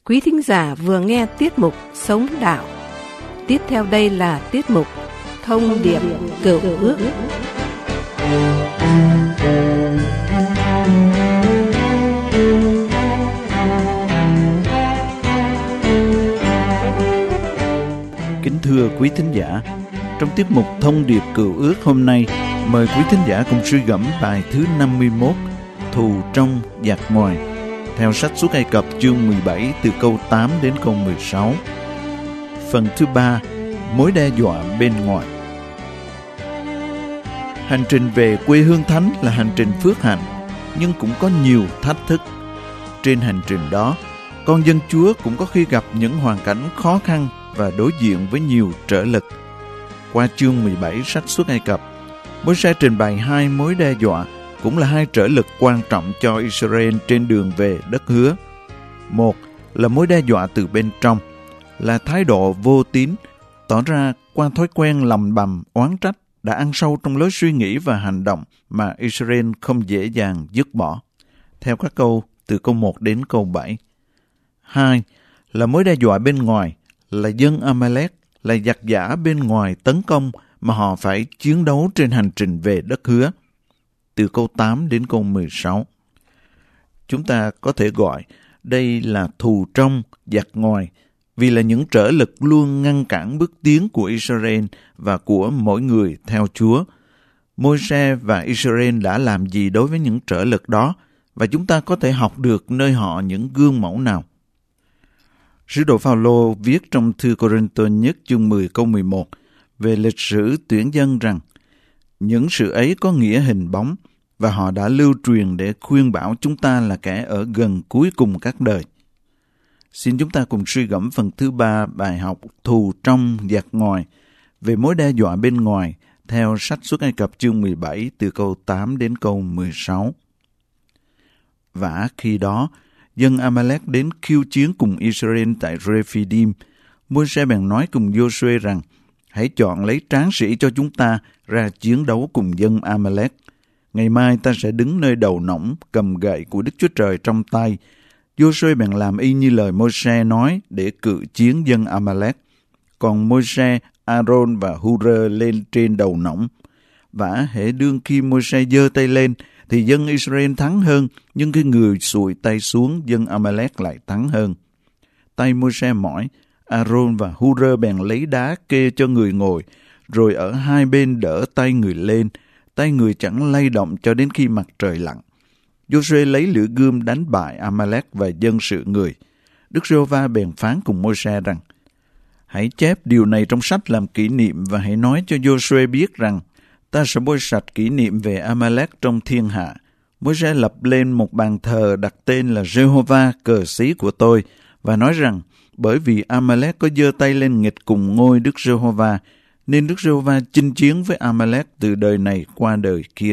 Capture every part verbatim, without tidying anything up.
Quý thính giả vừa nghe tiết mục Sống Đạo. Tiếp theo đây là tiết mục Thông điệp Cựu Ước. Kính thưa quý thính giả, trong tiết mục Thông điệp Cựu Ước hôm nay, mời quý thính giả cùng suy gẫm bài thứ năm mươi mốt, Thù trong giặc ngoài, theo sách Xuất Ai Cập chương mười bảy từ câu tám đến câu mười sáu. Phần thứ ba, mối đe dọa bên ngoài. Hành trình về quê hương thánh là hành trình phước hạnh, nhưng cũng có nhiều thách thức. Trên hành trình đó, con dân Chúa cũng có khi gặp những hoàn cảnh khó khăn và đối diện với nhiều trở lực. Qua chương mười bảy sách Xuất Ai Cập, Môi-se trình bày hai mối đe dọa, cũng là hai trở lực quan trọng cho Israel trên đường về đất hứa. Một là mối đe dọa từ bên trong, là thái độ vô tín, tỏ ra qua thói quen lầm bầm oán trách đã ăn sâu trong lối suy nghĩ và hành động mà Israel không dễ dàng dứt bỏ. Theo các câu từ câu một đến câu bảy. Hai là mối đe dọa bên ngoài, là dân Amalek, là giặc giả bên ngoài tấn công mà họ phải chiến đấu trên hành trình về đất hứa. Từ câu tám đến câu mười sáu. Chúng ta có thể gọi đây là thù trong giặc ngoài, vì là những trở lực luôn ngăn cản bước tiến của Israel và của mỗi người theo Chúa. Môi-se và Israel đã làm gì đối với những trở lực đó, và chúng ta có thể học được nơi họ những gương mẫu nào? Sứ đồ Phao-lô viết trong thư Cô-rinh-tô nhất chương mười câu mười một về lịch sử tuyển dân rằng những sự ấy có nghĩa hình bóng, và họ đã lưu truyền để khuyên bảo chúng ta là kẻ ở gần cuối cùng các đời. Xin chúng ta cùng suy gẫm phần thứ ba bài học Thù trong giặc ngoài về mối đe dọa bên ngoài theo sách Xuất Ai Cập chương mười bảy từ câu tám đến câu mười sáu. Vả khi đó, dân Amalek đến khiêu chiến cùng Israel tại Rephidim. Môi-se bèn nói cùng Giô-suê rằng: hãy chọn lấy tráng sĩ cho chúng ta ra chiến đấu cùng dân Amalek. Ngày mai ta sẽ đứng nơi đầu nỏng, cầm gậy của Đức Chúa Trời trong tay. Giô-suê bèn làm y như lời Môi-se nói để cự chiến dân Amalek. Còn Môi-se, A-rôn và Hu-rơ lên trên đầu nỏng. Vả hễ đương khi Môi-se giơ tay lên, thì dân Israel thắng hơn, nhưng khi người xùi tay xuống, dân Amalek lại thắng hơn. Tay Môi-se mỏi, A-rôn và Hu-rơ bèn lấy đá kê cho người ngồi, rồi ở hai bên đỡ tay người lên, tay người chẳng lay động cho đến khi mặt trời lặn. Giô-suê lấy lưỡi gươm đánh bại Amalek và dân sự người. Đức Giê-hô-va bèn phán cùng Môi-se rằng: hãy chép điều này trong sách làm kỷ niệm, và hãy nói cho Giô-suê biết rằng ta sẽ bôi sạch kỷ niệm về Amalek trong thiên hạ. Môi-se lập lên một bàn thờ đặt tên là Giê-hô-va cờ xí của tôi, và nói rằng bởi vì Amalek có giơ tay lên nghịch cùng ngôi Đức Giê-hô-va, nên Đức Giê-hô-va chinh chiến với Amalek từ đời này qua đời kia.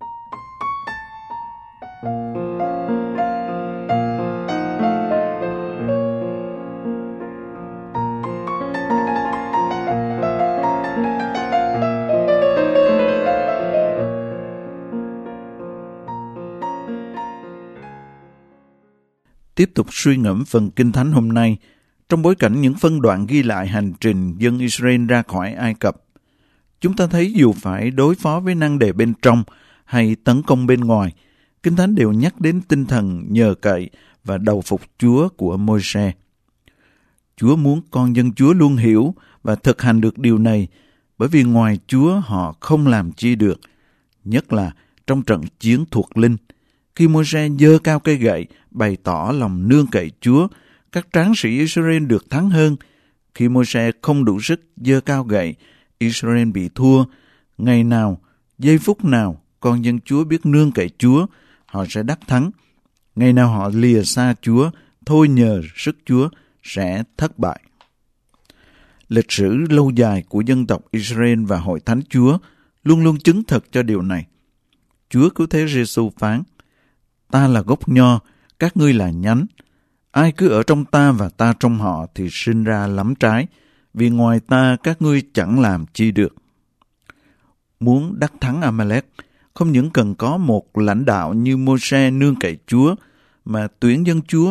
Tiếp tục suy ngẫm phần Kinh Thánh hôm nay, trong bối cảnh những phân đoạn ghi lại hành trình dân Israel ra khỏi Ai Cập. Chúng ta thấy dù phải đối phó với nan đề bên trong hay tấn công bên ngoài, Kinh Thánh đều nhắc đến tinh thần nhờ cậy và đầu phục Chúa của Môi-se. Chúa muốn con dân Chúa luôn hiểu và thực hành được điều này, bởi vì ngoài Chúa họ không làm chi được, nhất là trong trận chiến thuộc linh. Khi Môi-se giơ cao cây gậy, bày tỏ lòng nương cậy Chúa, các tráng sĩ Israel được thắng hơn. Khi Môi-se không đủ sức giơ cao gậy, Israel bị thua. Ngày nào, giây phút nào, con dân Chúa biết nương cậy Chúa, họ sẽ đắc thắng. Ngày nào họ lìa xa Chúa, thôi nhờ sức Chúa, sẽ thất bại. Lịch sử lâu dài của dân tộc Israel và Hội Thánh Chúa luôn luôn chứng thực cho điều này. Chúa Cứu Thế Giê-xu phán: ta là gốc nho, các ngươi là nhánh. Ai cứ ở trong ta và ta trong họ thì sinh ra lắm trái, vì ngoài ta các ngươi chẳng làm chi được. Muốn đắc thắng Amalek, không những cần có một lãnh đạo như Môi-se nương cậy Chúa, mà tuyển dân Chúa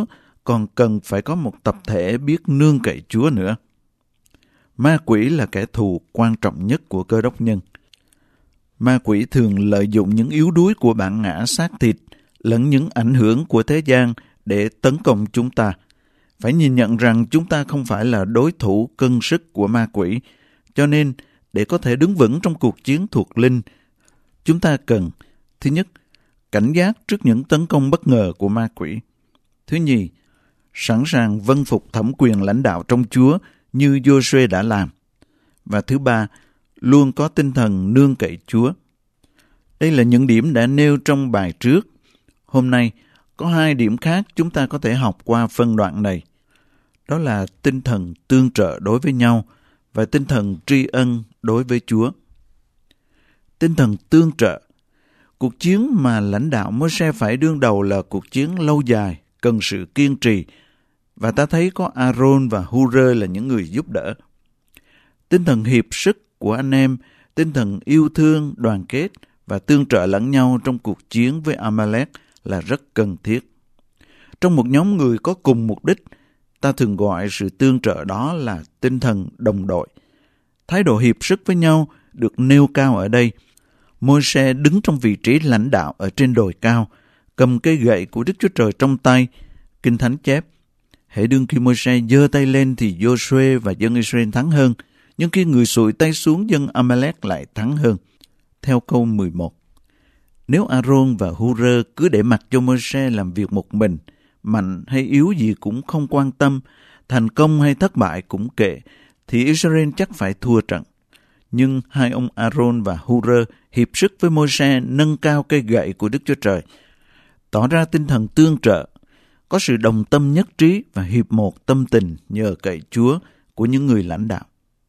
còn cần phải có một tập thể biết nương cậy Chúa nữa. Ma quỷ là kẻ thù quan trọng nhất của Cơ Đốc nhân. Ma quỷ thường lợi dụng những yếu đuối của bản ngã xác thịt lẫn những ảnh hưởng của thế gian để tấn công chúng ta. Phải nhìn nhận rằng chúng ta không phải là đối thủ cân sức của ma quỷ, cho nên để có thể đứng vững trong cuộc chiến thuộc linh, chúng ta cần, thứ nhất, cảnh giác trước những tấn công bất ngờ của ma quỷ. Thứ nhì, sẵn sàng vâng phục thẩm quyền lãnh đạo trong Chúa như Giô-suê đã làm. Và thứ ba, luôn có tinh thần nương cậy Chúa. Đây là những điểm đã nêu trong bài trước. Hôm nay, có hai điểm khác chúng ta có thể học qua phân đoạn này. Đó là tinh thần tương trợ đối với nhau và tinh thần tri ân đối với Chúa. Tinh thần tương trợ. Cuộc chiến mà lãnh đạo Môi-se phải đương đầu là cuộc chiến lâu dài, cần sự kiên trì, và ta thấy có A-rôn và Hu-rơ là những người giúp đỡ. Tinh thần hiệp sức của anh em, tinh thần yêu thương, đoàn kết và tương trợ lẫn nhau trong cuộc chiến với A-ma-lét là rất cần thiết. Trong một nhóm người có cùng mục đích, ta thường gọi sự tương trợ đó là tinh thần đồng đội. Thái độ hiệp sức với nhau được nêu cao ở đây. Môi-se đứng trong vị trí lãnh đạo ở trên đồi cao, cầm cây gậy của Đức Chúa Trời trong tay. Kinh Thánh chép, hễ đương khi Môi-se giơ tay lên thì Giô-suê và dân Israel thắng hơn, nhưng khi người xụi tay xuống dân A-ma-lét lại thắng hơn. Theo câu mười một, nếu A-rôn và Hu-rơ cứ để mặc cho Môi-se làm việc một mình, mạnh hay yếu gì cũng không quan tâm, thành công hay thất bại cũng kệ, thì Israel chắc phải thua trận. Nhưng hai ông A-rôn và Hu-rơ hiệp sức với Môi-se nâng cao cây gậy của Đức Chúa Trời, tỏ ra tinh thần tương trợ, có sự đồng tâm nhất trí và hiệp một tâm tình nhờ cậy Chúa của những người lãnh đạo.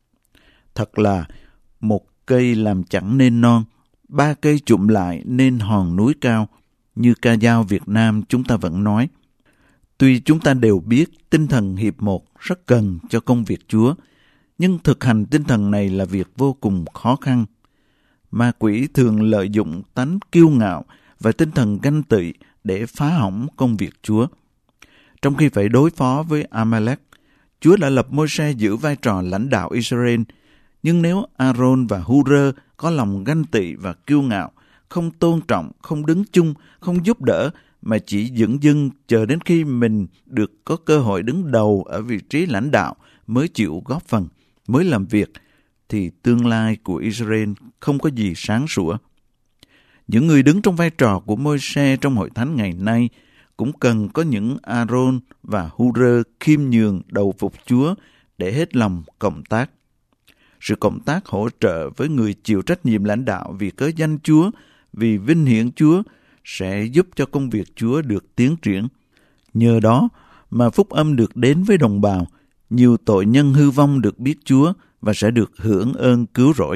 Thật là một cây làm chẳng nên non, ba cây chụm lại nên hòn núi cao, như ca dao Việt Nam chúng ta vẫn nói. Tuy chúng ta đều biết tinh thần hiệp một rất cần cho công việc Chúa, nhưng thực hành tinh thần này là việc vô cùng khó khăn. Ma quỷ thường lợi dụng tánh kiêu ngạo và tinh thần ganh tị để phá hỏng công việc Chúa. Trong khi phải đối phó với A-ma-lét, Chúa đã lập Môi-se giữ vai trò lãnh đạo Israel. Nhưng nếu A-rôn và Hu-rơ có lòng ganh tị và kiêu ngạo, không tôn trọng, không đứng chung, không giúp đỡ, mà chỉ dửng dưng chờ đến khi mình được có cơ hội đứng đầu ở vị trí lãnh đạo mới chịu góp phần, mới làm việc, thì tương lai của Israel không có gì sáng sủa. Những người đứng trong vai trò của Môi-se trong hội thánh ngày nay cũng cần có những A-rôn và Hu-rơ khiêm nhường đầu phục Chúa để hết lòng cộng tác. Sự cộng tác hỗ trợ với người chịu trách nhiệm lãnh đạo vì cớ danh Chúa, vì vinh hiển Chúa, sẽ giúp cho công việc Chúa được tiến triển. Nhờ đó mà phúc âm được đến với đồng bào, nhiều tội nhân hư vong được biết Chúa và sẽ được hưởng ơn cứu rỗi.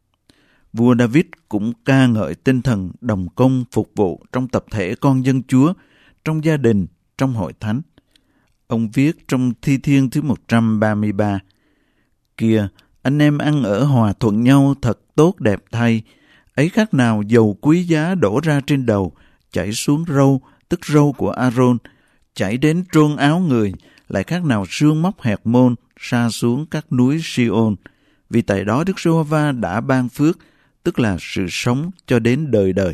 Vua David cũng ca ngợi tinh thần đồng công phục vụ trong tập thể con dân Chúa, trong gia đình, trong hội thánh. Ông viết trong Thi Thiên thứ một trăm ba mươi ba, kìa, anh em ăn ở hòa thuận nhau thật tốt đẹp thay, ấy khác nào dầu quý giá đổ ra trên đầu, chảy xuống râu, tức râu của A-rôn, chảy đến trôn áo người, lại khác nào sương móc hẹt môn, sa xuống các núi Si-ôn. Vì tại đó Đức Giê-hô-va đã ban phước, tức là sự sống cho đến đời đời.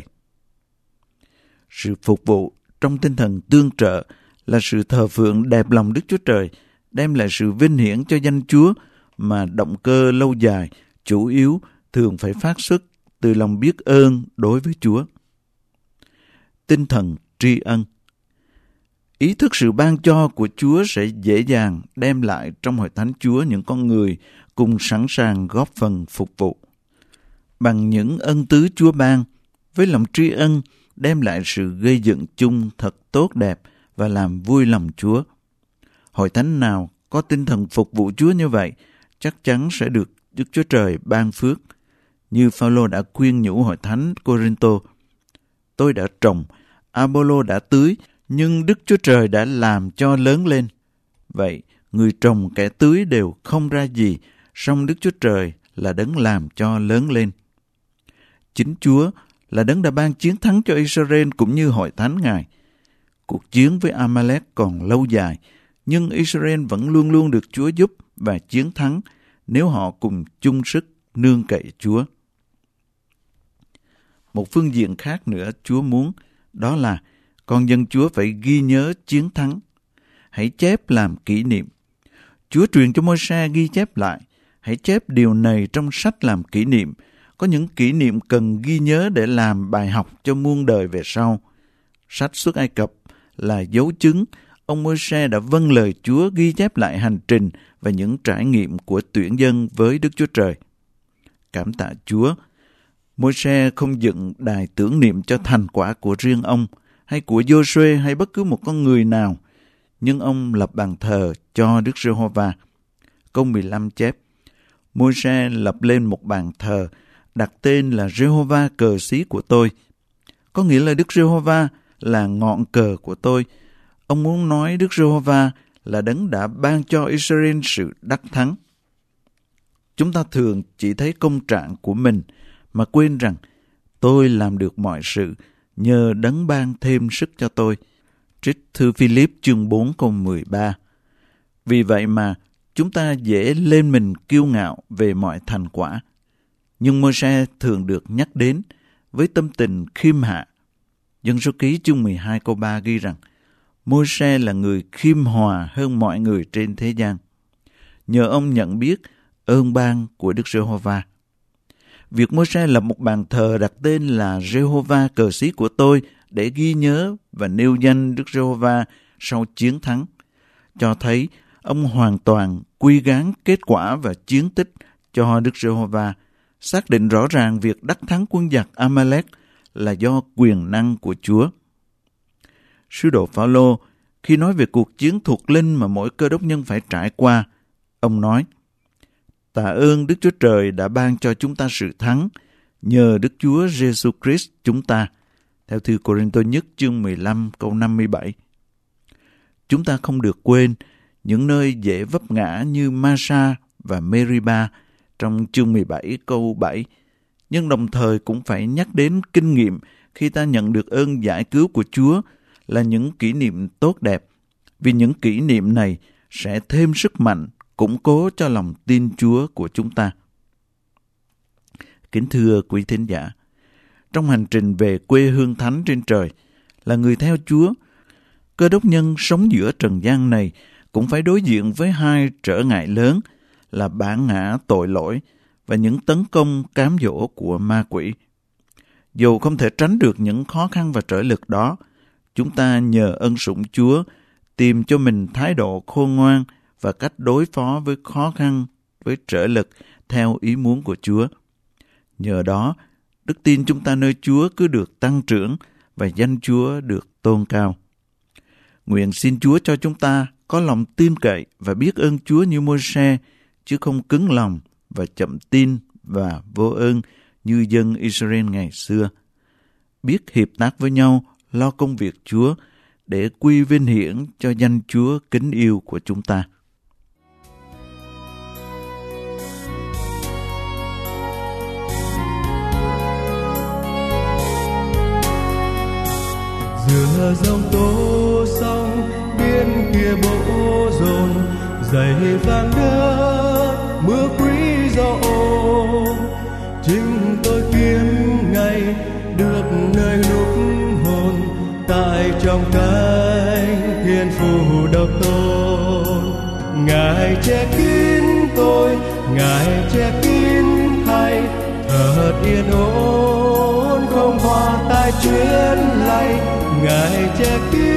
Sự phục vụ trong tinh thần tương trợ là sự thờ phượng đẹp lòng Đức Chúa Trời, đem lại sự vinh hiển cho danh Chúa, mà động cơ lâu dài, chủ yếu thường phải phát xuất từ lòng biết ơn đối với Chúa. Tinh thần tri ân. Ý thức sự ban cho của Chúa sẽ dễ dàng đem lại trong hội thánh Chúa những con người cùng sẵn sàng góp phần phục vụ. Bằng những ân tứ Chúa ban, với lòng tri ân đem lại sự gây dựng chung thật tốt đẹp và làm vui lòng Chúa. Hội thánh nào có tinh thần phục vụ Chúa như vậy, chắc chắn sẽ được Đức Chúa Trời ban phước. Như Phao-lô đã khuyên nhủ hội thánh Cô-rinh-tô, tôi đã trồng, A-bô-lô đã tưới, nhưng Đức Chúa Trời đã làm cho lớn lên. Vậy, người trồng kẻ tưới đều không ra gì, song Đức Chúa Trời là đấng làm cho lớn lên. Chính Chúa là đấng đã ban chiến thắng cho Israel cũng như hội thánh Ngài. Cuộc chiến với Amalek còn lâu dài, nhưng Israel vẫn luôn luôn được Chúa giúp và chiến thắng nếu họ cùng chung sức nương cậy Chúa. Một phương diện khác nữa Chúa muốn, đó là con dân Chúa phải ghi nhớ chiến thắng. Hãy chép làm kỷ niệm. Chúa truyền cho Môi-se ghi chép lại. Hãy chép điều này trong sách làm kỷ niệm. Có những kỷ niệm cần ghi nhớ để làm bài học cho muôn đời về sau. Sách Xuất Ai Cập là dấu chứng ông Môi-se đã vâng lời Chúa ghi chép lại hành trình và những trải nghiệm của tuyển dân với Đức Chúa Trời. Cảm tạ Chúa, Môi-se không dựng đài tưởng niệm cho thành quả của riêng ông, hay của Giô-suê hay bất cứ một con người nào, nhưng ông lập bàn thờ cho Đức Giê-hô-va. Câu mười lăm chép, Môi-se lập lên một bàn thờ, đặt tên là Giê-hô-va cờ xí của tôi. Có nghĩa là Đức Giê-hô-va là ngọn cờ của tôi. Ông muốn nói Đức Giê-hô-va là đấng đã ban cho Israel sự đắc thắng. Chúng ta thường chỉ thấy công trạng của mình mà quên rằng tôi làm được mọi sự nhờ đấng ban thêm sức cho tôi. Trích thư Philip chương bốn câu mười ba. Vì vậy mà chúng ta dễ lên mình kiêu ngạo về mọi thành quả. Nhưng Môi-se thường được nhắc đến với tâm tình khiêm hạ. Dân Số Ký chương mười hai câu ba ghi rằng Môi-se là người khiêm hòa hơn mọi người trên thế gian. Nhờ ông nhận biết ơn ban của Đức Giê-hô-va. Việc Môi-se lập một bàn thờ đặt tên là Giê-hô-va cờ xí của tôi để ghi nhớ và nêu danh Đức Giê-hô-va sau chiến thắng, cho thấy ông hoàn toàn quy gán kết quả và chiến tích cho Đức Giê-hô-va, xác định rõ ràng việc đắc thắng quân giặc Amalek là do quyền năng của Chúa. Sứ đồ Phao-lô khi nói về cuộc chiến thuộc linh mà mỗi cơ đốc nhân phải trải qua, ông nói: Tạ ơn Đức Chúa Trời đã ban cho chúng ta sự thắng nhờ Đức Chúa Giêsu Christ chúng ta. Theo thư Cô-rinh-tô nhất chương mười lăm câu năm mươi bảy. Chúng ta không được quên những nơi dễ vấp ngã như Ma-sa và Mê-ri-ba trong chương mười bảy câu bảy, nhưng đồng thời cũng phải nhắc đến kinh nghiệm khi ta nhận được ơn giải cứu của Chúa là những kỷ niệm tốt đẹp, vì những kỷ niệm này sẽ thêm sức mạnh, củng cố cho lòng tin Chúa của chúng ta. Kính thưa quý thính giả, trong hành trình về quê hương thánh trên trời, là người theo Chúa, cơ đốc nhân sống giữa trần gian này cũng phải đối diện với hai trở ngại lớn là bản ngã tội lỗi và những tấn công cám dỗ của ma quỷ. Dù không thể tránh được những khó khăn và trở lực đó, chúng ta nhờ ân sủng Chúa tìm cho mình thái độ khôn ngoan và cách đối phó với khó khăn, với trở lực theo ý muốn của Chúa. Nhờ đó, đức tin chúng ta nơi Chúa cứ được tăng trưởng và danh Chúa được tôn cao. Nguyện xin Chúa cho chúng ta có lòng tin cậy và biết ơn Chúa như Môi-se, chứ không cứng lòng và chậm tin và vô ơn như dân Israel ngày xưa. Biết hiệp tác với nhau, lo công việc Chúa để quy vinh hiển cho danh Chúa kính yêu của chúng ta. Giữa dòng tố sông bên kia bão dồn, dày vàng đất mưa quý gió ôm, chính tôi kiếm ngày được nơi lúc hồn tại trong cánh thiên phù độc tôn. Ngài che kín tôi, Ngài che kín thay, thật yên ổn không hoa tai chuyến lay. Ngài che kín